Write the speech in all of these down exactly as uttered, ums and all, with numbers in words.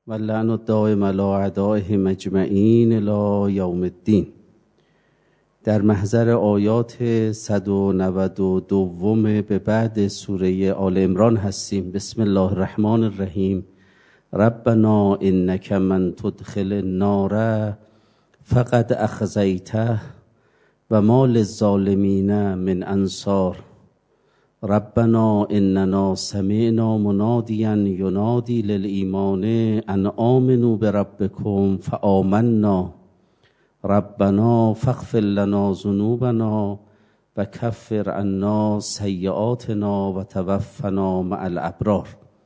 و لعن الدائم علی اعدائهم اجمعین الی یوم الدین. در محضر آیات صد و نود و دو به بعد سوره آل عمران هستیم. بسم الله الرحمن الرحیم. ربنا انک من تدخل النار فقد اخزیته و ما للظالمین من انصار. ربنا اننا سمعنا منادیا ینادی للایمان ان آمنوا بربکم فآمنا ربنا فاغفر لنا ذنوبنا و کفر عنا سیئاتنا و توفنا مع الابرار.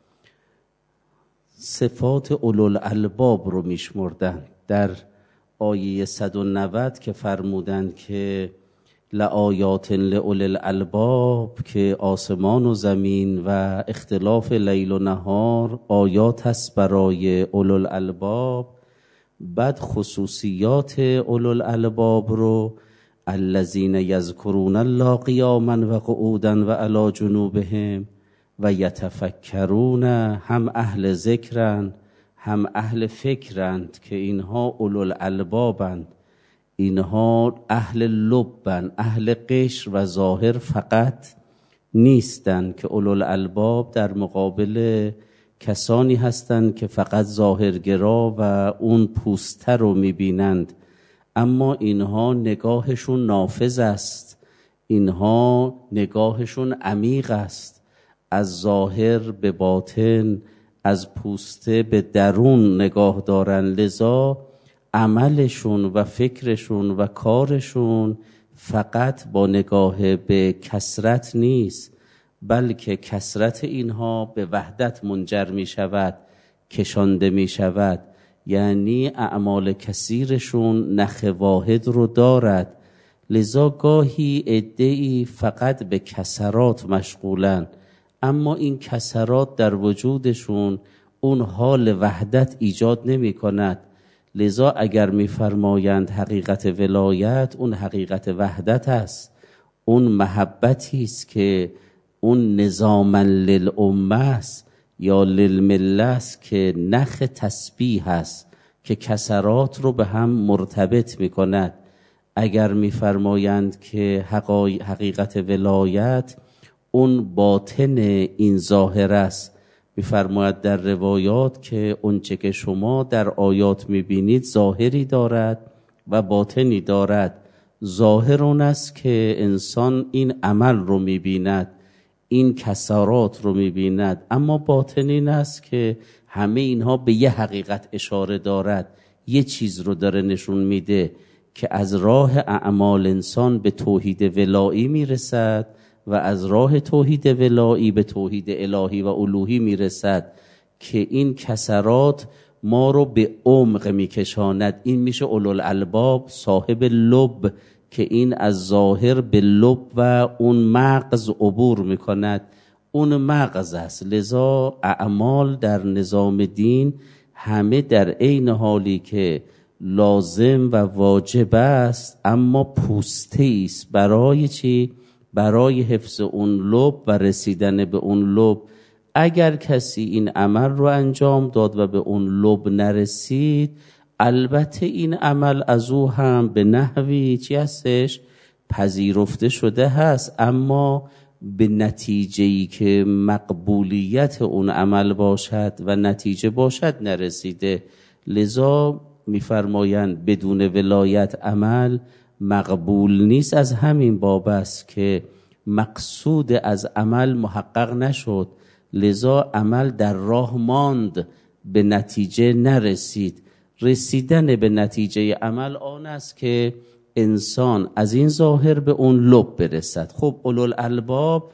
صفات اولوالالباب رو میشمردن در آیه صد و نود که فرمودند که لآیات لأولی الالباب، که آسمان و زمین و اختلاف لیل و نهار آیات هست برای اولوالالباب. بعد خصوصیات اولوالالباب رو الذین یذکرون الله قیاما و قعودا و علی جنوبهم و یتفکرون، هم اهل ذکرند هم اهل فکرند که اینها اولوالالبابند. اینها اهل لبن، اهل قشر و ظاهر فقط نیستند، که اولوالالباب در مقابل کسانی هستند که فقط ظاهرگرا و اون پوسته رو میبینند، اما اینها نگاهشون نافذ است، اینها نگاهشون عمیق است، از ظاهر به باطن، از پوسته به درون نگاه دارن. لذا عملشون و فکرشون و کارشون فقط با نگاه به کثرت نیست، بلکه کثرت اینها به وحدت منجر می شود، کشانده می شود. یعنی اعمال کثیرشون نخ واحد رو دارد. لذا گاهی عده‌ای فقط به کثرات مشغولن، اما این کثرات در وجودشون اون حال وحدت ایجاد نمی کند. لذا اگر می‌فرمایند حقیقت ولایت، اون حقیقت وحدت است، اون محبتی است که اون نظاما للامه است یا للمله است، که نخ تسبیح است که کثرات رو به هم مرتبط می‌کند. اگر می‌فرمایند که حقیقت ولایت اون باطن این ظاهر است، می‌فرماید در روایات که اونچه که شما در آیات می‌بینید ظاهری دارد و باطنی دارد. ظاهر اون است که انسان این عمل رو می‌بیند، این کثرات رو می‌بیند، اما باطن این است که همه اینها به یه حقیقت اشاره دارد، یه چیز رو داره نشون میده که از راه اعمال انسان به توحید ولایی میرسد و از راه توحید ولایی به توحید الهی و الوهی میرسد، که این کثرات ما رو به عمق میکشاند. این میشه اولوالالباب، صاحب لب، که این از ظاهر به لب و اون مغز عبور میکند، اون مغز است. لذا اعمال در نظام دین همه در عین حالی که لازم و واجب است، اما پوسته است. برای چی؟ برای حفظ اون لب و رسیدن به اون لب. اگر کسی این عمل رو انجام داد و به اون لب نرسید، البته این عمل از او هم به نحوی چی هستش؟ پذیرفته شده هست، اما به نتیجه‌ای که مقبولیت اون عمل باشد و نتیجه باشد نرسیده. لذا می‌فرمایند بدون ولایت عمل مقبول نیست. از همین باب است که مقصود از عمل محقق نشد، لذا عمل در راه ماند، به نتیجه نرسید. رسیدن به نتیجه عمل آن است که انسان از این ظاهر به اون لب برسد. خب اولوالالباب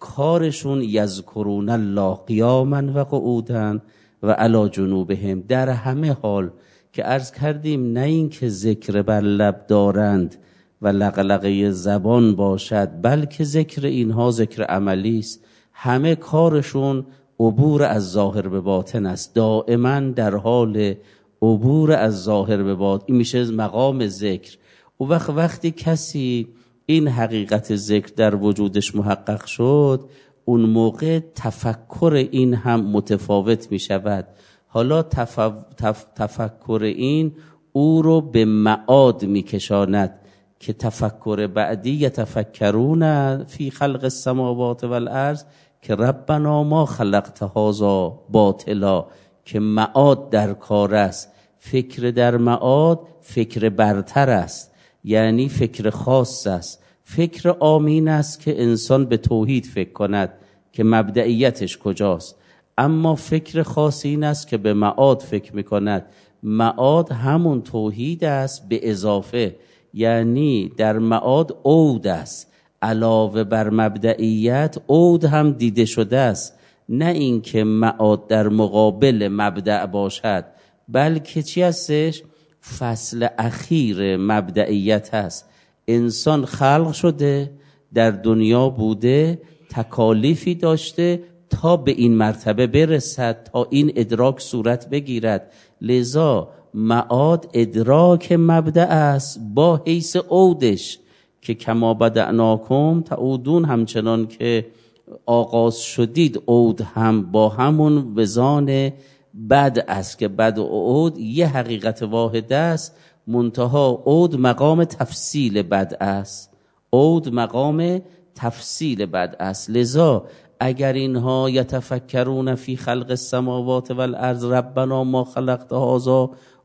کارشون یذکرون الله قیاما و قعودا و علی جنوبهم، در همه حال، که عرض کردیم نه این که ذکر بر لب دارند و لقلقه زبان باشد، بلکه ذکر اینها ذکر عملی است. همه کارشون عبور از ظاهر به باطن است، دائما در حال عبور از ظاهر به باطن. این میشه مقام ذکر. و وقت وقتی کسی این حقیقت ذکر در وجودش محقق شد، اون موقع تفکر این هم متفاوت می شود. حالا تف... تف... تفکر این او رو به معاد میکشاند که تفکر بعدی یتفکرون فی خلق السماوات والارض که ربنا ما خلقت هذا باطلا، که معاد در کار است. فکر در معاد فکر برتر است، یعنی فکر خاص است. فکر آمین است که انسان به توحید فکر کند که مبدئیتش کجاست، اما فکر خاص این است که به معاد فکر میکند. معاد همون توحید است به اضافه، یعنی در معاد عود است، علاوه بر مبدئیت عود هم دیده شده است. نه اینکه معاد در مقابل مبدأ باشد، بلکه چی هستش؟ فصل اخیر مبدئیت هست. انسان خلق شده، در دنیا بوده، تکالیفی داشته تا به این مرتبه برسد، تا این ادراک صورت بگیرد. لذا معاد ادراک مبدأ است با حیث عودش، که کما بدعناکم تعودون، همچنان که آغاز شدید عود هم با همون وزان بد است که بد و عود یه حقیقت واحد است، منتها عود مقام تفصیل بد است. عود مقام تفصیل بد است. لذا اگر اینها یتفکرون فی خلق السماوات والارض ربنا ما خلقت هذا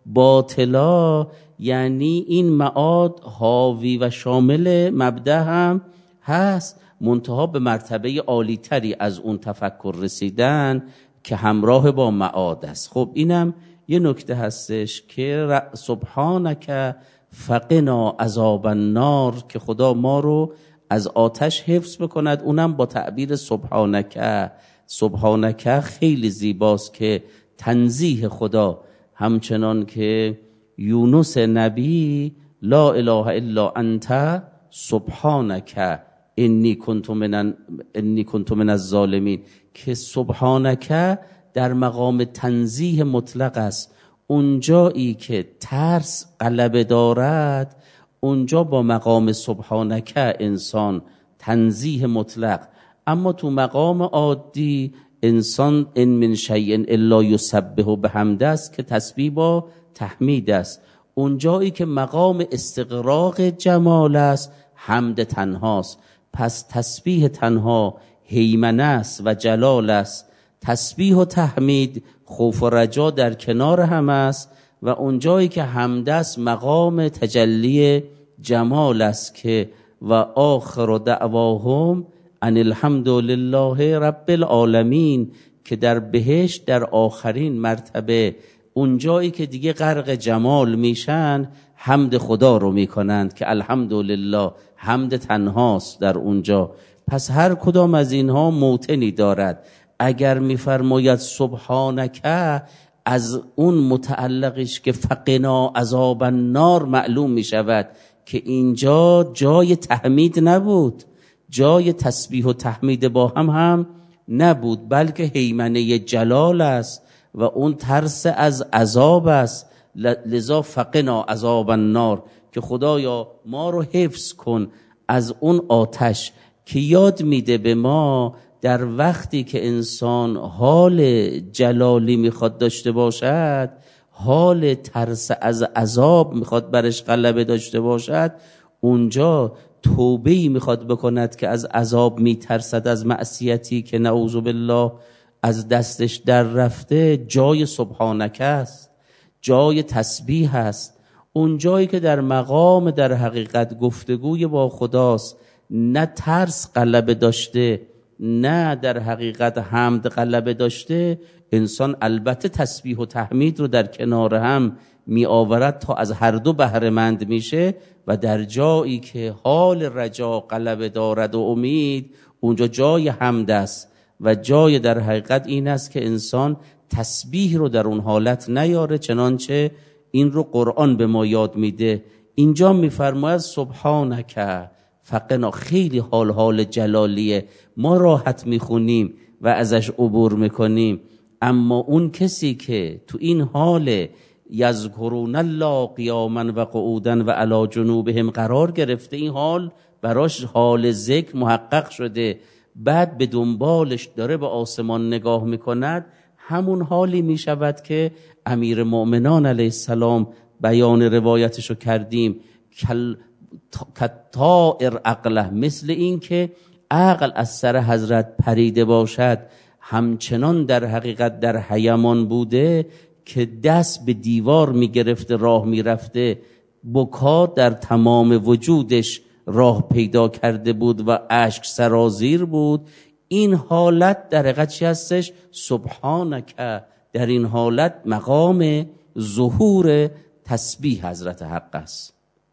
باطلا، یعنی این معاد حاوی و شامل مبدأ هم هست، منتها به مرتبه عالی تری از اون تفکر رسیدن که همراه با معاد است. خب اینم یه نکته هستش که سبحانک فقنا عذاب النار، که خدا ما رو از آتش حفظ بکند، اونم با تعبیر سبحانک. سبحانک خیلی زیباست که تنزیه خدا، همچنان که یونس نبی لا اله الا انت سبحانک انی کنت من انی کنت من الظالمین، که سبحانک در مقام تنزیه مطلق است. اونجایی که ترس غلبه دارد، اونجا با مقام سبحانک انسان تنزیه مطلق. اما تو مقام عادی انسان ان من شیء الا یسبح بحمده است که تسبیح با تحمید است. اونجایی که مقام استغراق جمال است، حمد تنهاست. پس تسبیح تنها هیمنه است و جلال است، تسبیح و تحمید خوف و رجا در کنار هم است، و اونجایی که حمد است مقام تجلی جمال است که و آخر دعواهم ان الحمد لله رب العالمین، که در بهشت در آخرین مرتبه اونجایی که دیگه غرق جمال میشن حمد خدا رو میکنند که الحمدلله، حمد تنهاست در اونجا. پس هر کدام از اینها موطنی دارد. اگر میفرماید سبحانک، از اون متعلقش که فقنا عذاب النار معلوم میشود که اینجا جای تحمید نبود، جای تسبیح و تحمید با هم هم نبود، بلکه هیمنه جلال است و اون ترس از عذاب است. لذا فقنا عذاب النار، که خدایا ما رو حفظ کن از اون آتش، که یاد میده به ما در وقتی که انسان حال جلالی میخواد داشته باشد، حال ترس از عذاب میخواد برش غلبه داشته باشد، اونجا توبه‌ای میخواد بکند که از عذاب میترسد، از معصیتی که نعوذ بالله از دستش در رفته، جای سبحانک است، جای تسبیح است. اون جایی که در مقام در حقیقت گفتگوی با خداست، نه ترس غلبه داشته نه در حقیقت حمد غلبه داشته، انسان البته تسبیح و تحمید رو در کنار هم می آورد تا از هر دو بهره مند میشه، و در جایی که حال رجا غلبه دارد و امید، اونجا جای حمد است و جای در حقیقت این است که انسان تسبیح رو در اون حالت نیاره، چنانچه این رو قرآن به ما یاد میده. اینجا میفرماید سبحانک فقنا، خیلی حال حال جلالیه، ما راحت میخونیم و ازش عبور میکنیم، اما اون کسی که تو این حال یذکرون الله قیاما و قعودا و علی جنوبهم قرار گرفته، این حال براش حال ذکر محقق شده، بعد به دنبالش داره به آسمان نگاه میکند، همون حالی می شود که امیر مؤمنان علیه السلام بیان روایتشو کردیم، کطائر عقله، مثل این که عقل از سر حضرت پریده باشد، همچنان در حقیقت در حیمان بوده که دست به دیوار می گرفته راه می رفته، بکا در تمام وجودش راه پیدا کرده بود و اشک سرازیر بود. این حالت در حقیقت چی هستش؟ سبحانک. در این حالت مقام ظهور تسبیح حضرت حق است.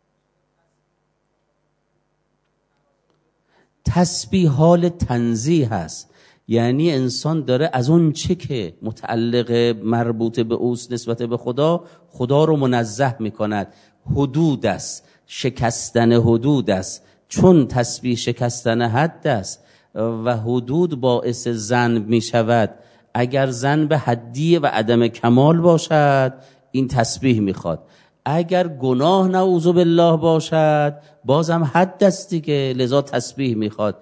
تسبیح حال تنزیه هست، یعنی انسان داره از اون چه که متعلق مربوط به اوست نسبت به خدا، خدا رو منزه میکند. حدود است، شکستن حدود است، چون تسبیح شکستن حد است و حدود باعث ذنب می شود. اگر ذنب حدی و عدم کمال باشد این تسبیح میخواد، اگر گناه نعوذ بالله باشد بازم حد است دیگه، لذا تسبیح میخواد.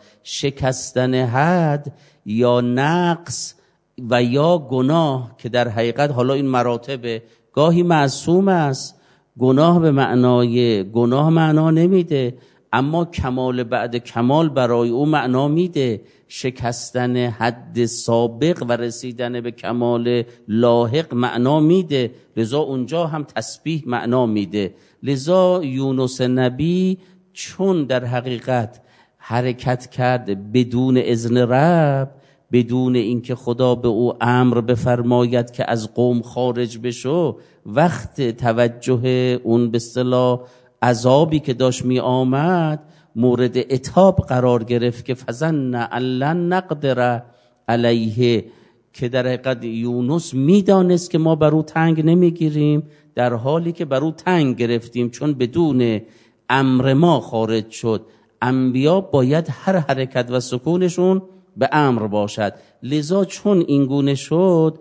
شکستن حد یا نقص و یا گناه که در حقیقت حالا این مراتب، گاهی معصوم است، گناه به معنای گناه معنا نمیده، اما کمال بعد کمال برای او معنا میده. شکستن حد سابق و رسیدن به کمال لاحق معنا میده، لذا اونجا هم تسبیح معنا میده. لذا یونس نبی چون در حقیقت حرکت کرد بدون اذن رب، بدون اینکه خدا به او امر بفرماید که از قوم خارج بشو، وقت توجه اون به اصطلاح عذابی که داشت می آمد مورد عتاب قرار گرفت که فظن ان لن نقدر علیه، که در حقیقت یونس میدانست که ما بر او تنگ نمیگیریم، در حالی که بر او تنگ گرفتیم چون بدون امر ما خارج شد. انبیا باید هر حرکت و سکونشون به امر باشد، لذا چون اینگونه شد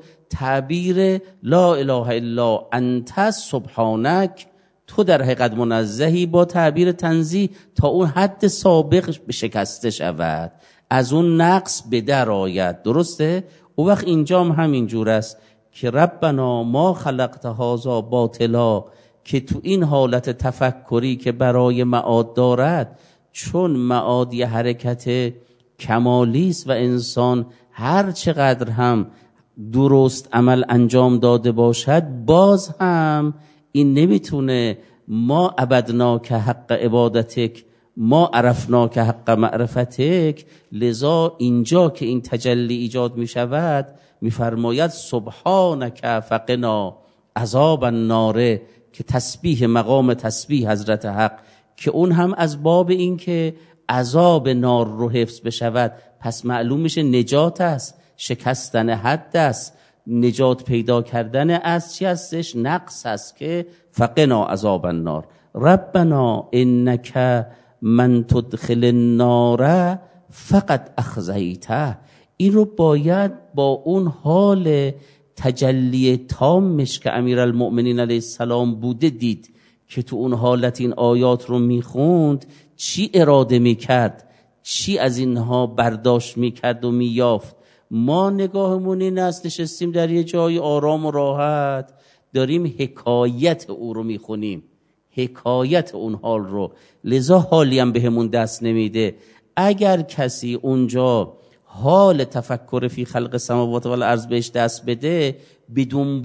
تعبیر لا اله الا انت سبحانک، تو در حقیقت منزهی، با تعبیر تنزیه تا اون حد سابق شکسته شود، از اون نقص به در آید. درسته؟ او وقت اینجام همین جور است که ربنا ما خلقت هذا باطلا، که تو این حالت تفکری که برای معاد دارد، چون معاد یه حرکت کمالی است و انسان هر چقدر هم درست عمل انجام داده باشد باز هم این نمیتونه ما عبدنا که حق عبادتک ما عرفنا که حق معرفتک. لذا اینجا که این تجلی ایجاد می شود میفرماید سبحانک فقنا عذاب النار، که تسبیح مقام تسبیح حضرت حق، که اون هم از باب این که عذاب نار رو حفظ بشود، پس معلوم میشه نجات است، شکستن حد است، نجات پیدا کردن از چی هستش؟ نقص است که فقنا عذاب النار. ربنا انک من تدخل النار فقط اخزیته. این رو باید با اون حال تجلی تامش که امیرالمؤمنین علیه السلام بوده دید، که تو اون حالت این آیات رو میخوند چی اراده میکرد، چی از اینها برداشت میکرد و مییافت. ما نگاهمون این است نشستیم در یه جای آرام و راحت داریم حکایت او رو میخونیم، حکایت اون حال رو، لذا حالی هم به همون دست نمیده. اگر کسی اونجا حال تفکر فی خلق سماوات و الارض بهش دست بده، به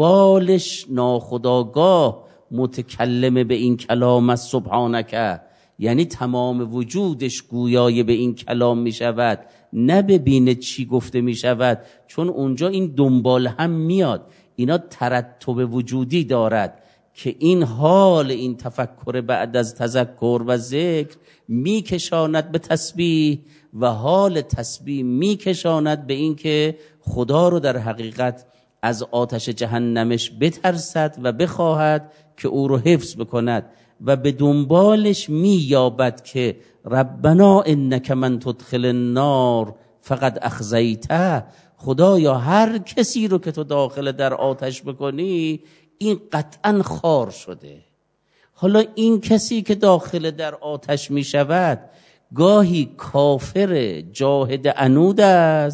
دنبالش ناخودآگاه متکلم به این کلام از سبحانک، یعنی تمام وجودش گویای به این کلام می شود، نه ببینه چی گفته می شود، چون اونجا این دنبال هم میاد، اینا ترتب وجودی دارد که این حال این تفکر بعد از تذکر و ذکر می کشاند به تسبیح و حال تسبیح می کشاند به این که خدا رو در حقیقت از آتش جهنمش بترسد و بخواهد که او رو حفظ بکند، و به دنبالش مییابد که ربنا انک من تدخل النار فقد اخزیته. خدایا هر کسی رو که تو داخل در آتش بکنی این قطعا خار شده. حالا این کسی که داخل در آتش می شود گاهی کافر جاهد عنود است،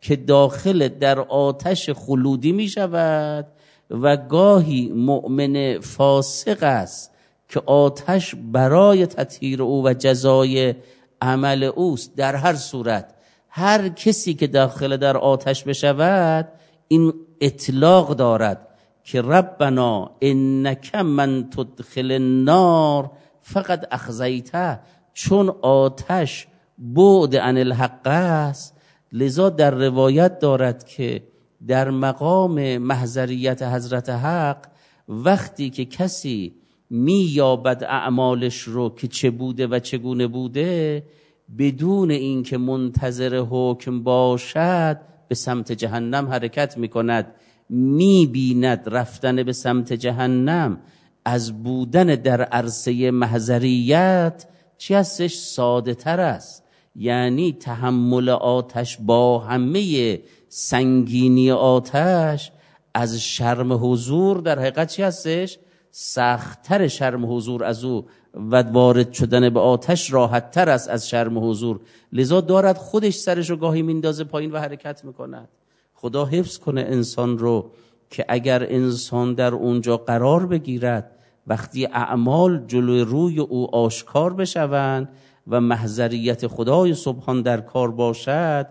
که داخل در آتش خلودی می شود و گاهی مؤمن فاسق است که آتش برای تطهیر او و جزای عمل اوست. در هر صورت هر کسی که داخل در آتش بشود این اطلاق دارد که ربنا انک من تدخل النار فقط اخزیته، چون آتش بعد عن الحق است. لذا در روایت دارد که در مقام محضریت حضرت حق وقتی که کسی می یابد اعمالش رو که چه بوده و چگونه بوده، بدون اینکه منتظر حکم باشد به سمت جهنم حرکت می کند. می بیند رفتن به سمت جهنم از بودن در عرصه محضریت چی هستش؟ ساده تر است. یعنی تحمل آتش با همه سنگینی آتش از شرم حضور در حقیقت چی هستش؟ سخت‌تر شرم حضور از او و وارد شدن به آتش راحت تر است از شرم حضور. لذا دارد خودش سرش رو گاهی میندازه پایین و حرکت میکند. خدا حفظ کنه انسان رو که اگر انسان در اونجا قرار بگیرد، وقتی اعمال جلوی روی او آشکار بشوند و محضریت خدای سبحان در کار باشد،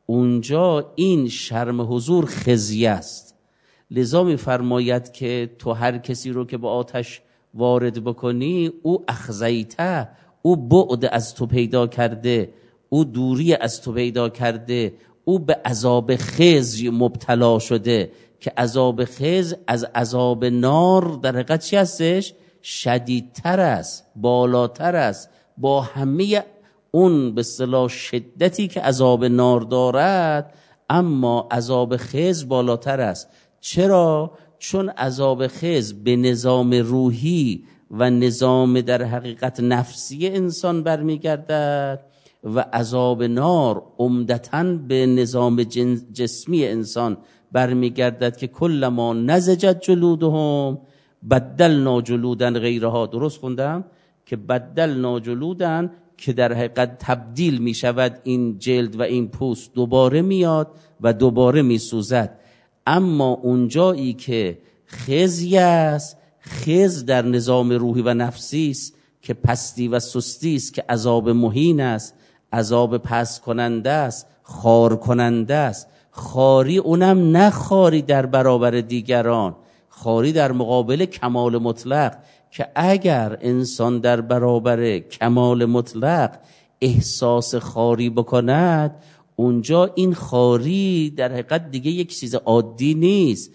اونجا این شرم حضور خزی است. لذا می‌فرماید که تو هر کسی رو که با آتش وارد بکنی او اخزیته، او بعد از تو پیدا کرده، او دوری از تو پیدا کرده، او به عذاب خزی مبتلا شده که عذاب خزی از عذاب نار در حقیقت چی هستش؟ شدیدتر است، بالاتر است، با همه اون به اصطلاح شدتی که عذاب نار دارد، اما عذاب خزی بالاتر است. چرا؟ چون عذاب خزی به نظام روحی و نظام در حقیقت نفسی انسان برمیگردد و عذاب نار عمدتاً به نظام جسمی انسان برمیگردد که کلما نضجت جلودهم بدلنا جلودا غیرها. درست خوندم؟ که بدلنا جلودا که در حقیقت تبدیل می شود این جلد و این پوست، دوباره میاد و دوباره می سوزد. اما اونجایی که خزی است، خز در نظام روحی و نفسی است که پستی و سستی است، که عذاب مهین است، عذاب پس کننده است، خار کننده است. خاری اونم نه خاری در برابر دیگران، خاری در مقابل کمال مطلق، که اگر انسان در برابر کمال مطلق احساس خاری بکند، اونجا این خاری در حقیقت دیگه یک چیز عادی نیست،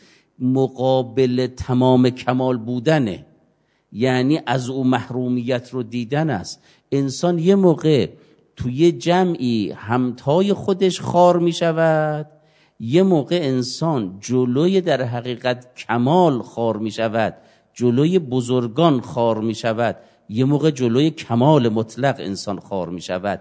مقابل تمام کمال بودنه. یعنی از او محرومیت رو دیدن است. انسان یه موقع توی جمعی همتای خودش خار می شود، یه موقع انسان جلوی در حقیقت کمال خار می شود، جلوی بزرگان خار می شود، یه موقع جلوی کمال مطلق انسان خار می شود.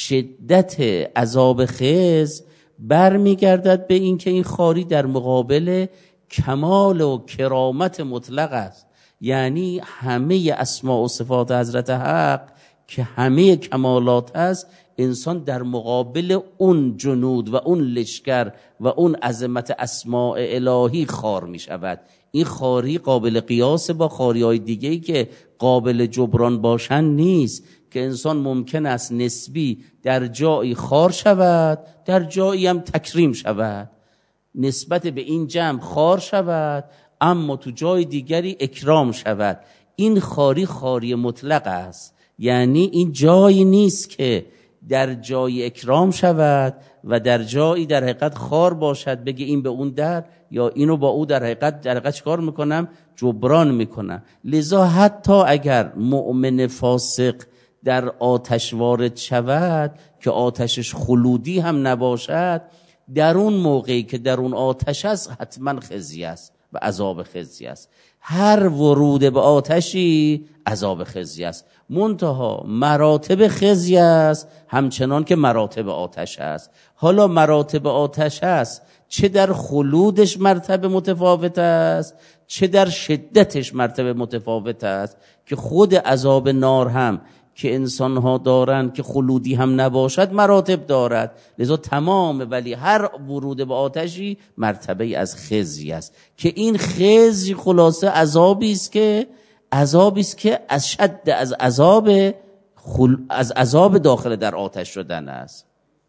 شدت عذاب خز بر می گردد به این که این خاری در مقابل کمال و کرامت مطلق است. یعنی همه اسماء و صفات حضرت حق که همه کمالات است، انسان در مقابل اون جنود و اون لشکر و اون عظمت اسماء الهی خار می شود. این خاری قابل قیاس با خاری های دیگه‌ای که قابل جبران باشن نیست، که انسان ممکن است نسبی در جایی خار شود، در جایی هم تکریم شود، نسبت به این جمع خار شود اما تو جای دیگری اکرام شود. این خاری خاری مطلق است. یعنی این جایی نیست که در جای اکرام شود و در جایی در حقیقت خار باشد، بگه این به اون در یا اینو با او در حقیقت در حقیقت چیکار میکنم؟ جبران میکنم. لذا حتی اگر مؤمن فاسق در آتش وارد شود که آتشش خلودی هم نباشد، در اون موقعی که در اون آتش است حتما خزی است و عذاب خزی است. هر ورود به آتشی عذاب خزی است، منتها مراتب خزی است همچنان که مراتب آتش است. حالا مراتب آتش است، چه در خلودش مرتبه متفاوت است، چه در شدتش مرتبه متفاوت است، که خود عذاب نار هم که انسانها دارند که خلودی هم نباشد مراتب دارد. لذا تمام ولی هر ورود به آتشی مرتبه از خزی است که این خزی خلاصه عذابی است که عذابی است که از شد از عذاب خل... از عذاب داخل در آتش شدن است.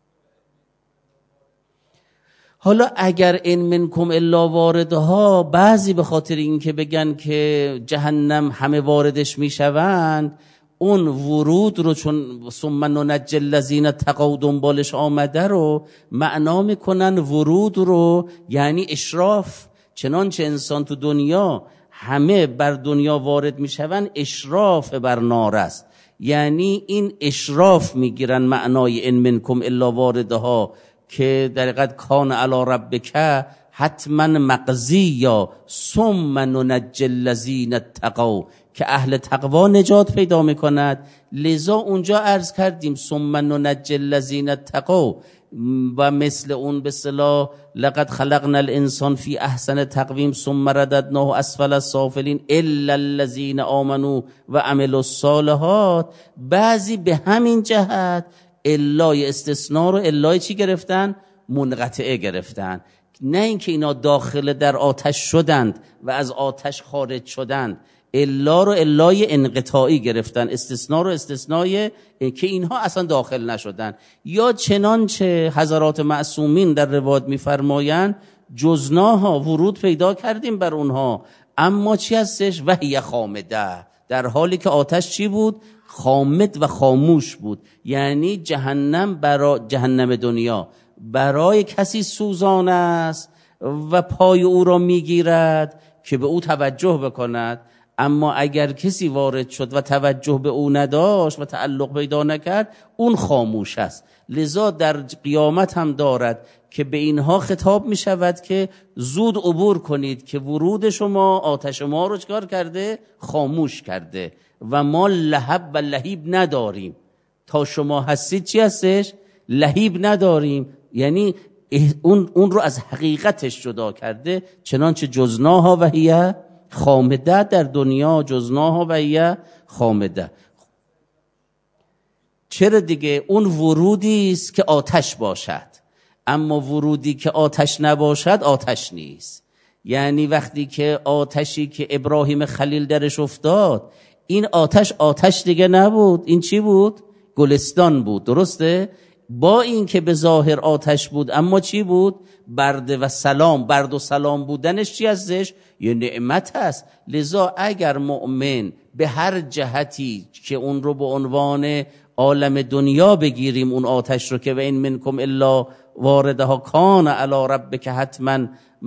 حالا اگر ان منکم الا واردها، بعضی به خاطر این که بگن که جهنم همه واردش میشوند، اون ورود رو چون ثم ننجی الذین اتقوا دنبالش آمده رو معنا میکنن ورود رو یعنی اشراف. چنانچه انسان تو دنیا همه بر دنیا وارد میشوند، اشراف بر نار است. یعنی این اشراف میگیرن معنای ان منکم الا واردها که در حقیقت کان علی ربک حتما مقضی یا ثم ننجی الذین اتقوا که اهل تقوا نجات پیدا میکند. لذا اونجا عرض کردیم ثم ننجی الذین اتقوا و مثل اون به اصطلاح لقد خلقنا الانسان فی احسن تقویم ثم رددناه اسفل السافلین الا الذین آمنوا و عملوا الصالحات. بعضی به همین جهت الای استثناء رو الای چی گرفتن؟ منقطعه گرفتن. نه اینکه اینا داخل در آتش شدند و از آتش خارج شدند، الا رو الای انقطاعی گرفتن، استثناء رو استثنای که اینها اصلا داخل نشدن. یا چنانچه حضرات معصومین در روایت میفرمایند جزناها ورود پیدا کردیم بر اونها، اما چی هستش؟ وهی خامده، در حالی که آتش چی بود؟ خامد و خاموش بود. یعنی جهنم برای جهنم دنیا برای کسی سوزان است و پای او را میگیرد که به او توجه بکند، اما اگر کسی وارد شد و توجه به او نداشت و تعلق پیدا نکرد، اون خاموش است. لذا در قیامت هم دارد که به اینها خطاب می شود که زود عبور کنید که ورود شما آتش ما رو چکار کرده؟ خاموش کرده و ما لهب و لهیب نداریم. تا شما هستید چی هستش؟ لهیب نداریم. یعنی اون, اون رو از حقیقتش جدا کرده. چنانچه جزناها و هی خامده، در دنیا جزناها و هی خامده. چرا دیگه؟ اون ورودی است که آتش باشد، اما ورودی که آتش نباشد آتش نیست. یعنی وقتی که آتشی که ابراهیم خلیل درش افتاد، این آتش آتش دیگه نبود، این چی بود؟ گلستان بود. درسته؟ با این که به ظاهر آتش بود، اما چی بود؟ برد و سلام. برد و سلام بودنش چی هستش؟ یه نعمت هست. لذا اگر مؤمن به هر جهتی که اون رو به عنوان عالم دنیا بگیریم، اون آتش رو که و این منکم الا واردها کان علی ربک حتما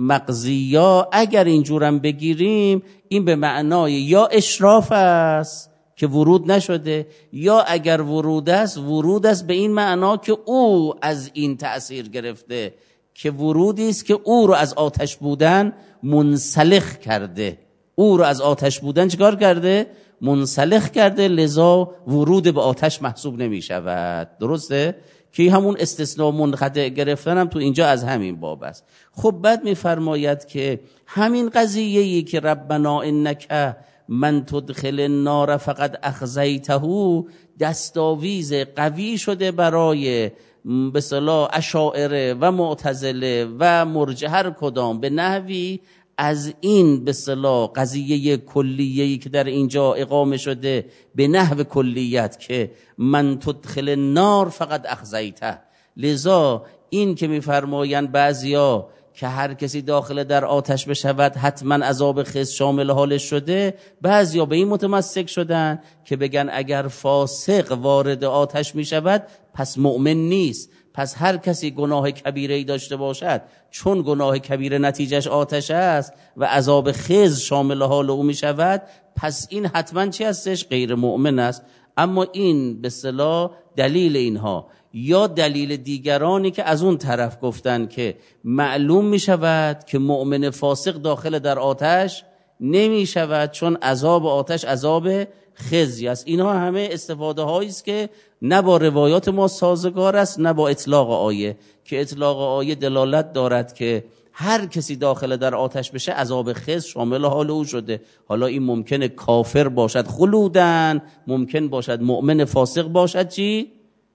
مقضیا، اگر اینجورم بگیریم، این به معنای یا اشراف است که ورود نشده، یا اگر ورود است، ورود است به این معنا که او از این تأثیر گرفته، که ورودی است که او رو از آتش بودن منسلخ کرده. او رو از آتش بودن چیکار کرده؟ منسلخ کرده. لذا ورود به آتش محسوب نمی شود. درسته؟ که همون استثناء منقطع گرفتن هم تو اینجا از همین باب است. خب بعد میفرماید که همین قضیه‌ای که ربنا انک من تدخل النار فقد اخزیته دستاویز قوی شده برای به اصطلاح اشاعره و معتزله و مرجئه هر کدام به نحوی از این به اصطلاح قضیه کلیه‌ای که در اینجا اقامه شده به نحو کلیت که من تدخل النار فقد اخزیته. لذا این که میفرمایند بعضیا که هر کسی داخل در آتش بشود حتما عذاب خز شامل حالش شده، بعضیا به این متمسک شدن که بگن اگر فاسق وارد آتش می شود پس مؤمن نیست. پس هر کسی گناه کبیره‌ای داشته باشد، چون گناه کبیره نتیجهش آتش است و عذاب خز شامل حال او می شود، پس این حتما چی هستش؟ غیر مؤمن است. اما این به اصطلاح دلیل اینها. یا دلیل دیگرانی که از اون طرف گفتن که معلوم می شود که مؤمن فاسق داخل در آتش نمی شود، چون عذاب آتش عذاب خزی است. اینها همه استفاده هایی است که نه با روایات ما سازگار است، نه با اطلاق آیه، که اطلاق آیه دلالت دارد که هر کسی داخل در آتش بشه عذاب خزی شامل حال او شده. حالا این ممکنه کافر باشد خلودن، ممکن باشد مؤمن فاسق باشد چی؟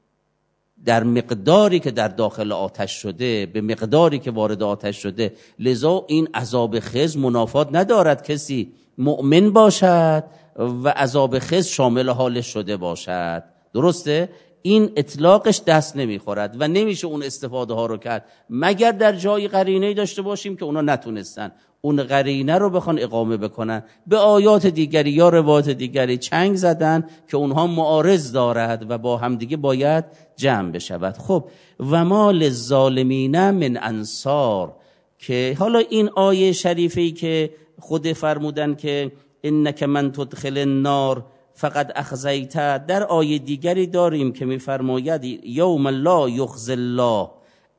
در مقداری که در داخل آتش شده، به مقداری که وارد آتش شده. لذا این عذاب خزی منافات ندارد کسی مؤمن باشد و عذاب خزی شامل حالش شده باشد. درسته؟ این اطلاقش دست نمیخورد و نمیشه اون استفاده ها رو کرد مگر در جای قرینه‌ای داشته باشیم که اونا نتونستن اون قرینه رو بخوان اقامه بکنن. به آیات دیگری یا روایات دیگری چنگ زدن که اونها معارض دارد و با همدیگه باید جمع بشود. خب و ما للظالمین من انصار، که حالا این آیه شریفی که خود فرمودن که انک من تدخل النار فقط اخزیت، در آیه دیگری داریم که میفرماید یوم لا یخزی الله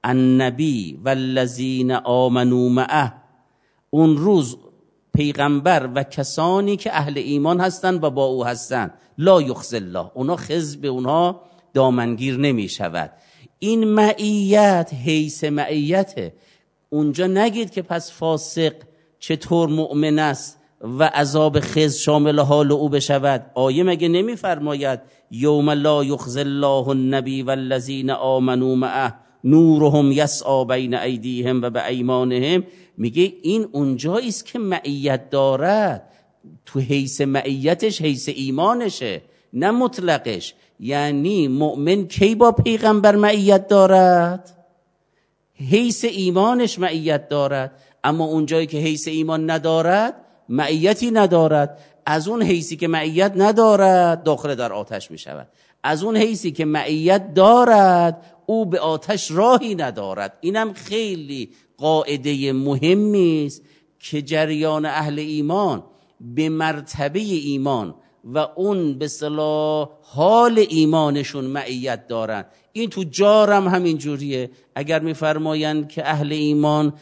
النبی والذین آمنوا معه، اون روز پیغمبر و کسانی که اهل ایمان هستند و با او هستند لا یخزی الله، اونا خزی به اونها دامنگیر نمی شود. این معیت حیث معیته. اونجا نگید که پس فاسق چطور مؤمن است و عذاب خزی شامل حال او بشود. آیه مگه نمی فرماید یوم لا یخزی الله النبی والذین آمنوا معه نورهم یسعی بین ایدیهم و بایمانهم؟ میگه این اونجایی است که معیت دارد، تو حیث معیتش حیث ایمانشه نه مطلقش. یعنی مؤمن کی با پیغمبر معیت دارد؟ حیث ایمانش معیت دارد. اما اونجایی که حیث ایمان ندارد معیتی ندارد. از اون حیثی که معیت ندارد داخل در آتش می شود، از اون حیثی که معیت دارد او به آتش راهی ندارد. اینم خیلی قاعده مهمی است که جریان اهل ایمان به مرتبه ایمان و اون به اصطلاح حال ایمانشون معیت دارن. این تو جارم همین جوریه. اگر میفرمایند که اهل ایمان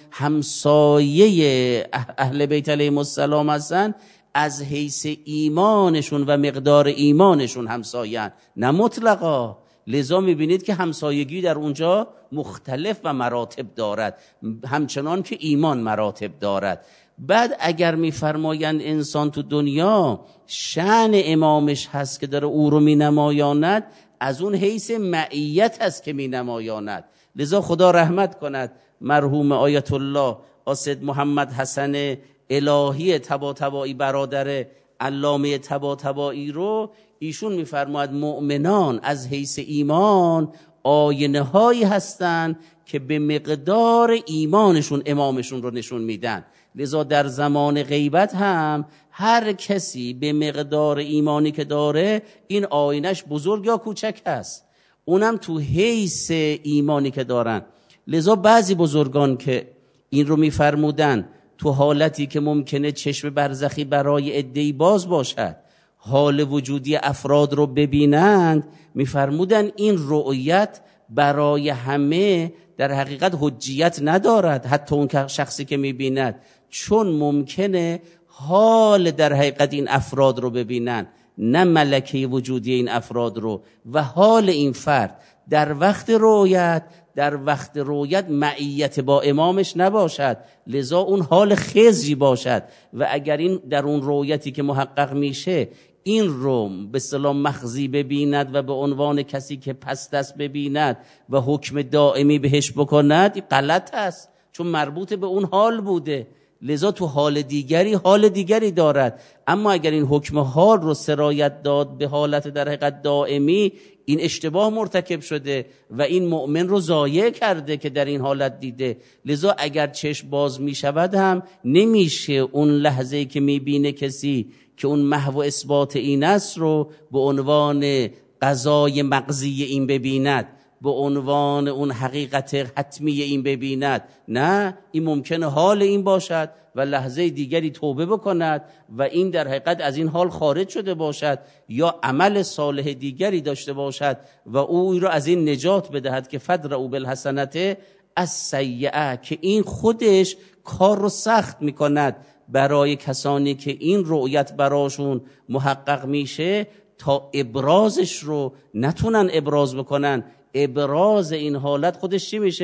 همسایه اهل بیت علیهم السلام هستن، از حیث ایمانشون و مقدار ایمانشون همسایه‌اند نه مطلقا. لذا میبینید که همسایگی در اونجا مختلف و مراتب دارد، همچنان که ایمان مراتب دارد. بعد اگر میفرمایند انسان تو دنیا شأن امامش هست که داره او رو مینمایاند، از اون حیث معیت هست که مینمایاند. لذا خدا رحمت کند مرحوم آیت الله اسد محمد حسن الهی طباطبایی، برادر علامه طباطبایی رو، ایشون میفرماید مؤمنان از حیث ایمان آینه هایی هستند که به مقدار ایمانشون امامشون رو نشون میدن. لذا در زمان غیبت هم هر کسی به مقدار ایمانی که داره این آینش بزرگ یا کوچک هست، اونم تو حیث ایمانی که دارن. لذا بعضی بزرگان که این رو میفرمودن تو حالتی که ممکنه چشم برزخی برای عده‌ای باز باشد، حال وجودی افراد رو ببینند، میفرمودن این رؤیت برای همه در حقیقت حجیت ندارد، حتی اون شخصی که میبیند، چون ممکنه حال در حقیقت این افراد رو ببینن، نه ملکه وجودی این افراد رو، و حال این فرد در وقت رؤیت در وقت رؤیت معیت با امامش نباشد، لذا اون حال خزی باشد. و اگر این در اون رؤیتی که محقق میشه این رو به اصطلاح مخزی ببیند و به عنوان کسی که پس دست ببیند و حکم دائمی بهش بکند، غلط است، چون مربوط به اون حال بوده. لذا تو حال دیگری حال دیگری دارد. اما اگر این حکم حال رو سرایت داد به حالت در حقیقت دائمی، این اشتباه مرتکب شده و این مؤمن رو ضایع کرده که در این حالت دیده. لذا اگر چشم باز می شود هم نمیشه اون لحظه‌ای که می بینه کسی که اون محو اثبات این است رو به عنوان قضای مقضی این ببیند، به عنوان اون حقیقت حتمی این ببیند. نه، این ممکنه حال این باشد و لحظه دیگری توبه بکند و این در حقیقت از این حال خارج شده باشد، یا عمل صالح دیگری داشته باشد و او را از این نجات بدهد که فدرؤ بالحسنة السیئة، که این خودش کار رو سخت میکند برای کسانی که این رؤیت براشون محقق میشه، تا ابرازش رو نتونن ابراز بکنن. ابراز این حالت خودش چی میشه؟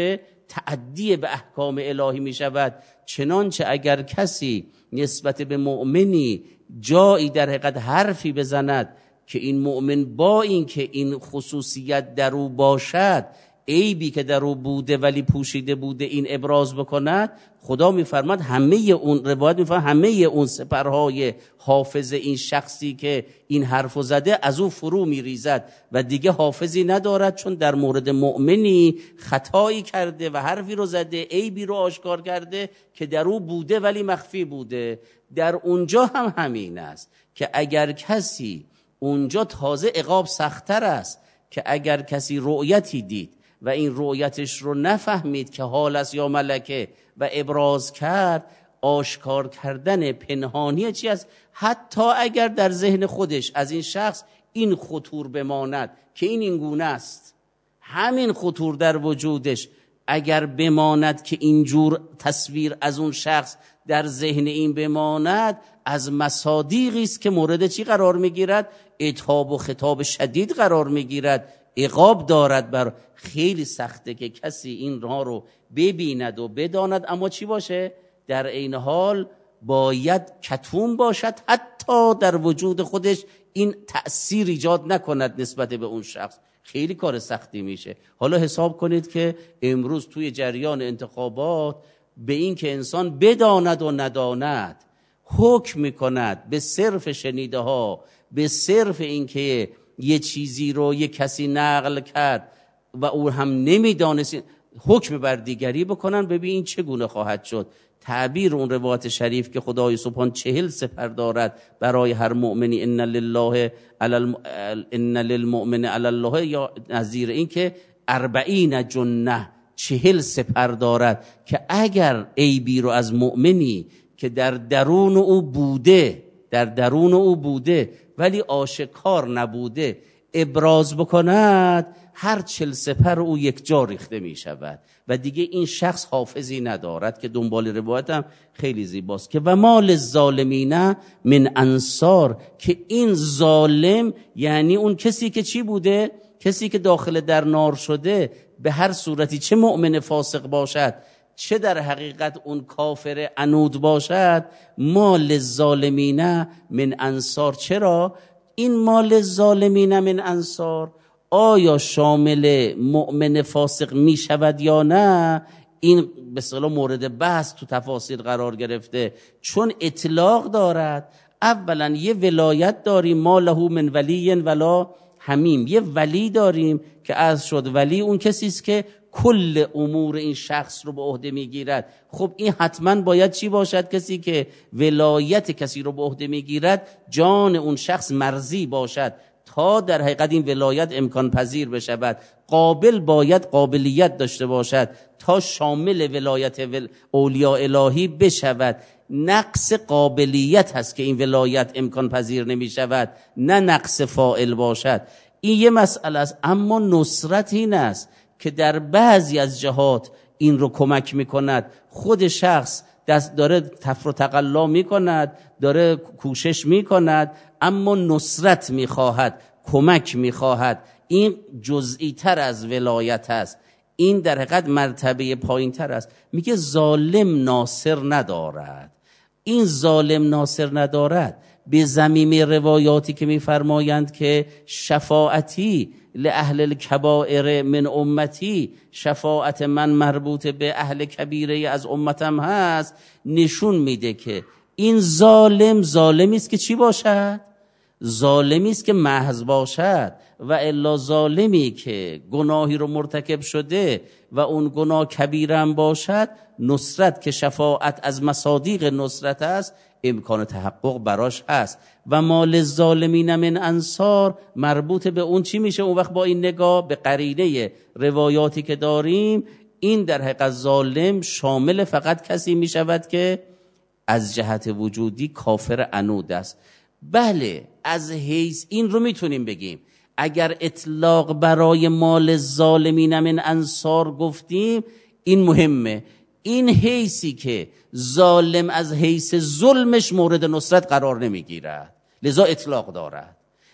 تعدی به احکام الهی می شود. چنانچه اگر کسی نسبت به مؤمنی جایی در حقیقت حرفی بزند که این مؤمن با این که این خصوصیت در او باشد، عیبی که در او بوده ولی پوشیده بوده این ابراز بکند، خدا میفرماد همه اون روایت میفرماد همه اون سپرهای حافظ این شخصی که این حرفو زده از او فرو میریزد و دیگه حافظی ندارد، چون در مورد مؤمنی خطایی کرده و حرفی رو زده، عیبی رو آشکار کرده که در او بوده ولی مخفی بوده. در اونجا هم همین است که اگر کسی اونجا تازه عقاب سخت‌تر است که اگر کسی رؤیتی دید و این رؤیتش رو نفهمید که حال است یا ملکه و ابراز کرد، آشکار کردن پنهانی چی است؟ حتی اگر در ذهن خودش از این شخص این خطور بماند که این این گونه است، همین خطور در وجودش اگر بماند که اینجور تصویر از اون شخص در ذهن این بماند، از مصادیقی است که مورد چی قرار میگیرد؟ عتاب و خطاب شدید قرار میگیرد، عقاب دارد. بر خیلی سخته که کسی این ها رو ببیند و بداند، اما چی باشه؟ در این حال باید کتوم باشد، حتی در وجود خودش این تأثیر ایجاد نکند نسبت به اون شخص. خیلی کار سختی میشه. حالا حساب کنید که امروز توی جریان انتخابات به این که انسان بداند و نداند حکم میکند به صرف شنیده ها، به صرف این که یه چیزی رو یه کسی نقل کرد و او هم نمیدانست حکم بر دیگری بکنن. ببین این چگونه خواهد شد. تعبیر اون روایت شریف که خدای سبحان چهل سپر دارد برای هر مؤمنی، ان لله علی الم... ان للمؤمن علی الله، یا نظیر این که اربعین جنه، چهل سپر دارد که اگر عیبی رو از مؤمنی که در درون او بوده در درون او بوده ولی آشکار نبوده ابراز بکند، هر چل سپر او یک جا ریخته می شود و دیگه این شخص حافظی ندارد. که دنبال روایت هم خیلی زیباست که و ما للظالمین من انصار، که این ظالم یعنی اون کسی که چی بوده؟ کسی که داخل در نار شده، به هر صورتی، چه مؤمن فاسق باشد چه در حقیقت اون کافر عنود باشد، ما للظالمین من انصار. چرا؟ این ما للظالمین من انصار آیا شامل مؤمن فاسق می شود یا نه؟ این به اصطلاح مورد بحث تو تفاسیر قرار گرفته، چون اطلاق دارد. اولا یه ولایت داریم، ما له من ولی ولا حمیم، یه ولی داریم که از شد ولی اون کسی است که کل امور این شخص رو به عهده میگیرد. خب این حتما باید چی باشد؟ کسی که ولایت کسی رو به عهده میگیرد جان اون شخص مرضی باشد تا در حقیقت این ولایت امکان پذیر بشود. قابل باید قابلیت داشته باشد تا شامل ولایت ول... اولیاء الهی بشود. نقص قابلیت هست که این ولایت امکان پذیر نمی شود، نه نقص فاعل باشد. این یه مسئله است. اما نصرت این است که در بعضی از جهات این رو کمک میکند. خود شخص دست داره تفر و تقلا میکند، داره کوشش میکند، اما نصرت میخواهد، کمک میخواهد. این جزئی تر از ولایت است. این در حقیقت مرتبه پایین تر است. میگه ظالم ناصر ندارد. این ظالم ناصر ندارد به ضمیم روایاتی که میفرمایند که شفاعتی لأهل الکبائر من امتی، شفاعت من مربوط به اهل کبیره از امتم هست، نشون میده که این ظالم ظالمی است که چی باشد؟ ظالمی است که محض باشد، و الا ظالمی که گناهی رو مرتکب شده و اون گناه کبیرم باشد، نصرت که شفاعت از مصادیق نصرت است امکان تحقق براش هست. و ما للظالمین من انصار مربوط به اون چی میشه اون وقت با این نگاه؟ به قرینه روایاتی که داریم، این در حقیقت ظالم شامل فقط کسی میشود که از جهت وجودی کافر عنود است. بله، از حیث این رو میتونیم بگیم اگر اطلاق برای مال الظالمین من انصار گفتیم، این مهمه. این حیثی که ظالم از حیث ظلمش مورد نصرت قرار نمیگیرد، لذا اطلاق دارد.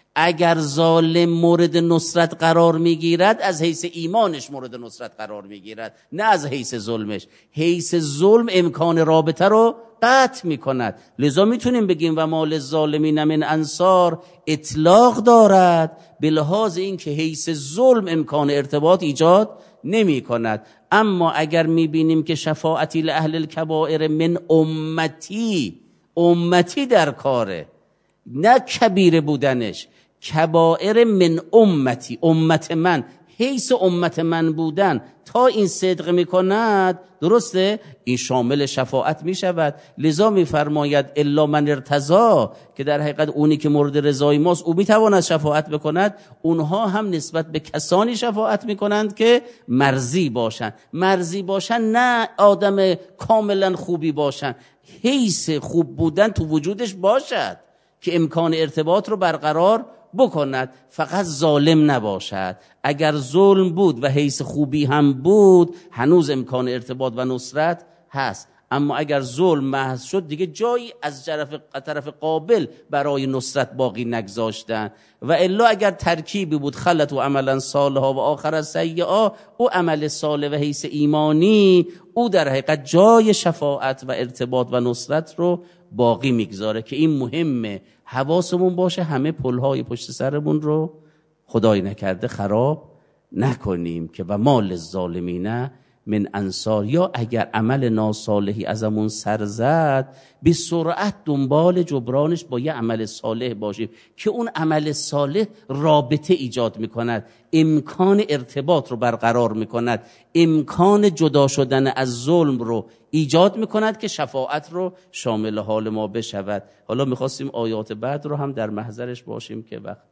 اگر ظالم مورد نصرت قرار میگیرد از حیث ایمانش مورد نصرت قرار میگیرد، نه از حیث ظلمش. حیث ظلم امکان رابطه رو قطع میکند. لذا میتونیم بگیم و ما للظالمین من انصار اطلاق دارد به لحاظ این که حیث ظلم امکان ارتباط ایجاد نمی کند. اما اگر میبینیم که شفاعتی لأهل الکبائر من امتی، امتی در کاره، نه کبیره بودنش، کبائر من امتی، امت من، حیث امت من بودن تا این صدق میکند، درسته؟ این شامل شفاعت میشود. لذا میفرماید الا من ارتضی، که در حقیقت اونی که مورد رضای ماست او میتواند شفاعت بکند. اونها هم نسبت به کسانی شفاعت میکنند که مرضی باشند. مرضی باشند نه آدم کاملا خوبی باشند، حیث خوب بودن تو وجودش باشد که امکان ارتباط رو برقرار بکند، فقط ظالم نباشد. اگر ظلم بود و حیث خوبی هم بود هنوز امکان ارتباط و نصرت هست. اما اگر ظلم محض شد دیگه جایی از طرف طرف قابل برای نصرت باقی نگذاشتن. و الا اگر ترکیبی بود خلط و عملا صالحا و آخر سیئا، او عمل صالح و حیث ایمانی او در حقیقت جای شفاعت و ارتباط و نصرت رو باقی میگذاره. که این مهمه حواسمون باشه همه پلهای پشت سرمون رو خدای نکرده خراب نکنیم. که و ما للظالمین من انصار، یا اگر عمل ناصالحی ازمون سر زد به سرعت دنبال جبرانش با یه عمل صالح باشیم که اون عمل صالح رابطه ایجاد میکند، امکان ارتباط رو برقرار میکند، امکان جدا شدن از ظلم رو ایجاد میکند که شفاعت رو شامل حال ما بشود. حالا میخواستیم آیات بعد رو هم در محضرش باشیم که وقت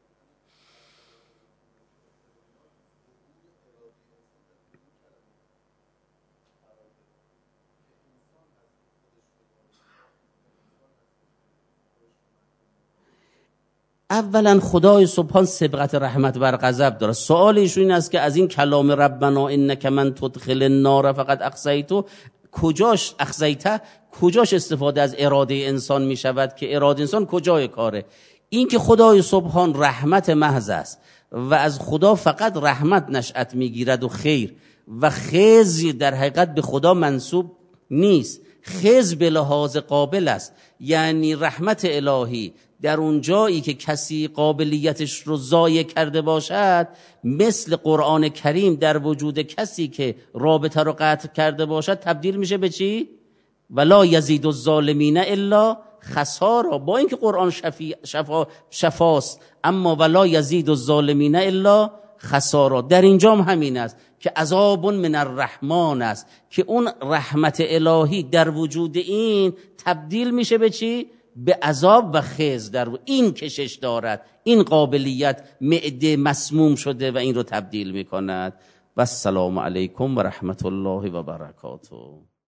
اولا خدای سبحان سبقت رحمت بر غضب داره. سوال ایشون این است که از این کلام ربنا انک من تدخل النار فقط اخزیتو، کجاش اخزیته، کجاش استفاده از اراده انسان می شود که اراده انسان کجای کاره؟ این که خدای سبحان رحمت محض است و از خدا فقط رحمت نشأت می گیرد و خیر، و خزی در حقیقت به خدا منسوب نیست. خز به لحاظ قابل است، یعنی رحمت الهی در اون جایی که کسی قابلیتش رو ضایع کرده باشد، مثل قرآن کریم در وجود کسی که رابطه رو قطع کرده باشد تبدیل میشه به چی؟ ولا یزید الظالمین الا خسارا. با اینکه قرآن شفی شفا شفاست، اما ولا یزید الظالمین الا خسارا. در اینجام همین است که عذاب من الرحمن است، که اون رحمت الهی در وجود این تبدیل میشه به چی؟ به عذاب و خز. در این کشش دارد، این قابلیت معده مسموم شده و این رو تبدیل میکند. و السلام علیکم و رحمت الله و برکاته.